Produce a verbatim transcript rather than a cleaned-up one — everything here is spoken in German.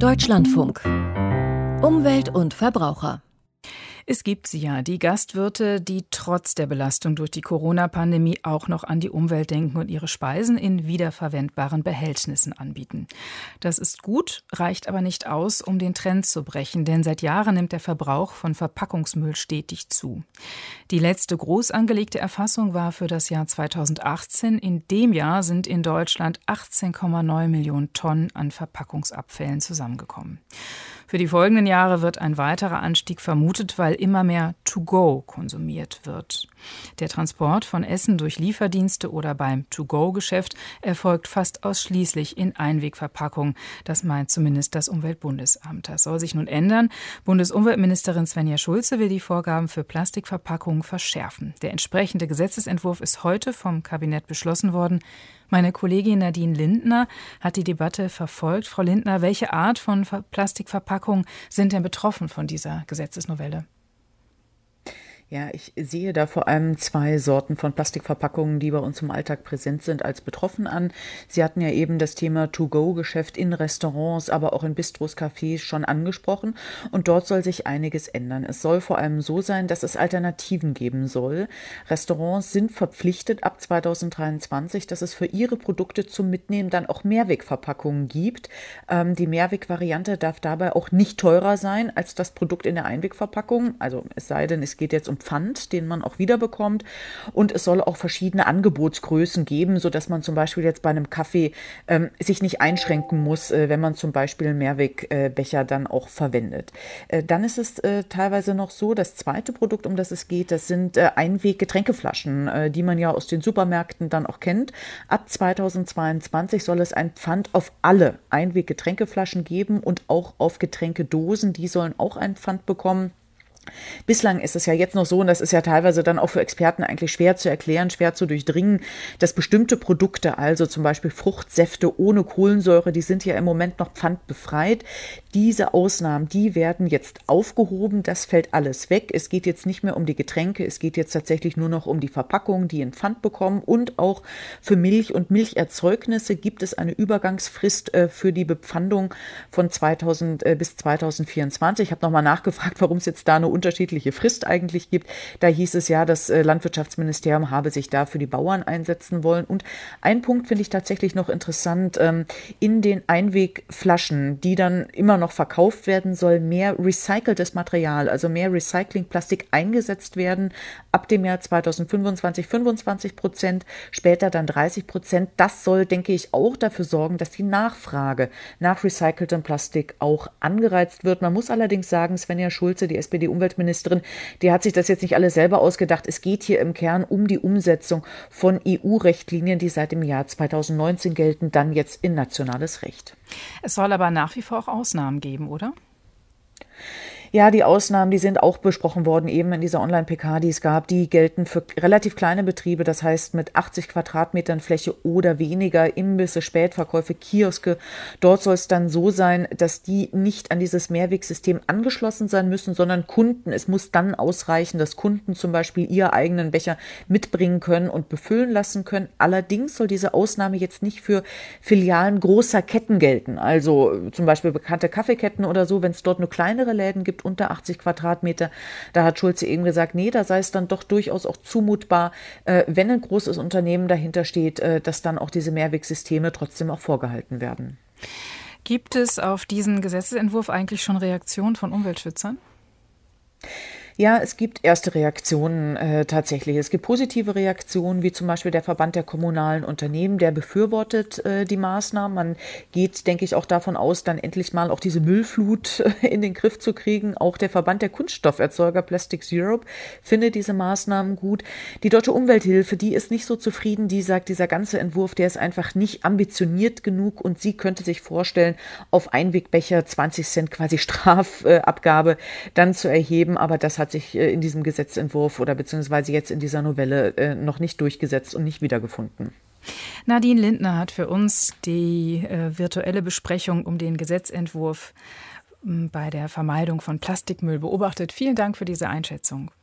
Deutschlandfunk. Umwelt und Verbraucher. Es gibt sie ja, die Gastwirte, die trotz der Belastung durch die Corona-Pandemie auch noch an die Umwelt denken und ihre Speisen in wiederverwendbaren Behältnissen anbieten. Das ist gut, reicht aber nicht aus, um den Trend zu brechen, denn seit Jahren nimmt der Verbrauch von Verpackungsmüll stetig zu. Die letzte groß angelegte Erfassung war für das Jahr zweitausendachtzehn. In dem Jahr sind in Deutschland achtzehn Komma neun Millionen Tonnen an Verpackungsabfällen zusammengekommen. Für die folgenden Jahre wird ein weiterer Anstieg vermutet, weil immer mehr To-Go konsumiert wird. Der Transport von Essen durch Lieferdienste oder beim To-Go-Geschäft erfolgt fast ausschließlich in Einwegverpackungen. Das meint zumindest das Umweltbundesamt. Das soll sich nun ändern. Bundesumweltministerin Svenja Schulze will die Vorgaben für Plastikverpackungen verschärfen. Der entsprechende Gesetzesentwurf ist heute vom Kabinett beschlossen worden. Meine Kollegin Nadine Lindner hat die Debatte verfolgt. Frau Lindner, welche Art von Plastikverpackungen sind denn betroffen von dieser Gesetzesnovelle? Ja, ich sehe da vor allem zwei Sorten von Plastikverpackungen, die bei uns im Alltag präsent sind, als betroffen an. Sie hatten ja eben das Thema To-Go-Geschäft in Restaurants, aber auch in Bistros, Cafés schon angesprochen. Und dort soll sich einiges ändern. Es soll vor allem so sein, dass es Alternativen geben soll. Restaurants sind verpflichtet ab zweitausenddreiundzwanzig, dass es für ihre Produkte zum Mitnehmen dann auch Mehrwegverpackungen gibt. Ähm, die Mehrwegvariante darf dabei auch nicht teurer sein als das Produkt in der Einwegverpackung. Also es sei denn, es geht jetzt um Pfand, den man auch wiederbekommt. Und es soll auch verschiedene Angebotsgrößen geben, sodass man zum Beispiel jetzt bei einem Kaffee ähm, sich nicht einschränken muss, äh, wenn man zum Beispiel einen Mehrwegbecher äh, dann auch verwendet. Äh, dann ist es äh, teilweise noch so, das zweite Produkt, um das es geht, das sind äh, Einweg-Getränkeflaschen, äh, die man ja aus den Supermärkten dann auch kennt. Ab zweitausendzweiundzwanzig soll es ein Pfand auf alle Einweg-Getränkeflaschen geben und auch auf Getränkedosen. Die sollen auch ein Pfand bekommen. Bislang ist es ja jetzt noch so, und das ist ja teilweise dann auch für Experten eigentlich schwer zu erklären, schwer zu durchdringen, dass bestimmte Produkte, also zum Beispiel Fruchtsäfte ohne Kohlensäure, die sind ja im Moment noch pfandbefreit. Diese Ausnahmen, die werden jetzt aufgehoben, das fällt alles weg. Es geht jetzt nicht mehr um die Getränke, es geht jetzt tatsächlich nur noch um die Verpackungen, die einen Pfand bekommen. Und auch für Milch und Milcherzeugnisse gibt es eine Übergangsfrist äh, für die Bepfandung von zweitausend äh, bis zweitausendvierundzwanzig. Ich habe nochmal nachgefragt, warum es jetzt da eine unterschiedliche Frist eigentlich gibt. Da hieß es ja, das Landwirtschaftsministerium habe sich da für die Bauern einsetzen wollen. Und ein Punkt finde ich tatsächlich noch interessant. In den Einwegflaschen, die dann immer noch verkauft werden, soll mehr recyceltes Material, also mehr Recyclingplastik eingesetzt werden. Ab dem Jahr zweitausendfünfundzwanzig fünfundzwanzig Prozent, später dann dreißig Prozent. Das soll, denke ich, auch dafür sorgen, dass die Nachfrage nach recyceltem Plastik auch angereizt wird. Man muss allerdings sagen, Svenja Schulze, die S P D-Umweltministerin, die hat sich das jetzt nicht alles selber ausgedacht. Es geht hier im Kern um die Umsetzung von E U-Richtlinien, die seit dem Jahr zweitausendneunzehn gelten, dann jetzt in nationales Recht. Es soll aber nach wie vor auch Ausnahmen geben, oder? Ja, die Ausnahmen, die sind auch besprochen worden, eben in dieser Online-P K, die es gab. Die gelten für relativ kleine Betriebe, das heißt mit achtzig Quadratmetern Fläche oder weniger, Imbisse, Spätverkäufe, Kioske. Dort soll es dann so sein, dass die nicht an dieses Mehrwegsystem angeschlossen sein müssen, sondern Kunden. Es muss dann ausreichen, dass Kunden zum Beispiel ihren eigenen Becher mitbringen können und befüllen lassen können. Allerdings soll diese Ausnahme jetzt nicht für Filialen großer Ketten gelten. Also zum Beispiel bekannte Kaffeeketten oder so, wenn es dort nur kleinere Läden gibt, unter achtzig Quadratmeter. Da hat Schulze eben gesagt, nee, da sei es dann doch durchaus auch zumutbar, äh, wenn ein großes Unternehmen dahinter steht, äh, dass dann auch diese Mehrwegsysteme trotzdem auch vorgehalten werden. Gibt es auf diesen Gesetzesentwurf eigentlich schon Reaktionen von Umweltschützern? Ja, es gibt erste Reaktionen äh, tatsächlich. Es gibt positive Reaktionen, wie zum Beispiel der Verband der kommunalen Unternehmen, der befürwortet äh, die Maßnahmen. Man geht, denke ich, auch davon aus, dann endlich mal auch diese Müllflut äh, in den Griff zu kriegen. Auch der Verband der Kunststofferzeuger Plastics Europe findet diese Maßnahmen gut. Die Deutsche Umwelthilfe, die ist nicht so zufrieden. Die sagt, dieser ganze Entwurf, der ist einfach nicht ambitioniert genug und sie könnte sich vorstellen, auf Einwegbecher zwanzig Cent quasi Strafabgabe äh, dann zu erheben. Aber das hat sich in diesem Gesetzentwurf oder beziehungsweise jetzt in dieser Novelle äh, noch nicht durchgesetzt und nicht wiedergefunden. Nadine Lindner hat für uns die äh, virtuelle Besprechung um den Gesetzentwurf äh, bei der Vermeidung von Plastikmüll beobachtet. Vielen Dank für diese Einschätzung.